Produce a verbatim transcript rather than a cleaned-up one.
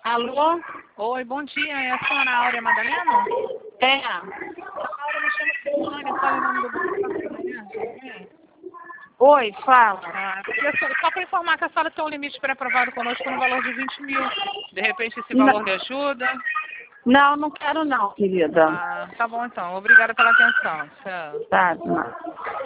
Alô? Oi, bom dia. É a senhora Áurea Madalena? É. A Áurea me chama Silvânia. Qual é o nome do banco? Oi, fala. Ah, porque a senhora- só para informar que a senhora tem um limite pré-aprovado conosco no valor de vinte mil. De repente esse valor Não. lhe ajuda? Não, não quero não, querida. Ah, tá bom então. Obrigada pela atenção. Tchau. Tá, não.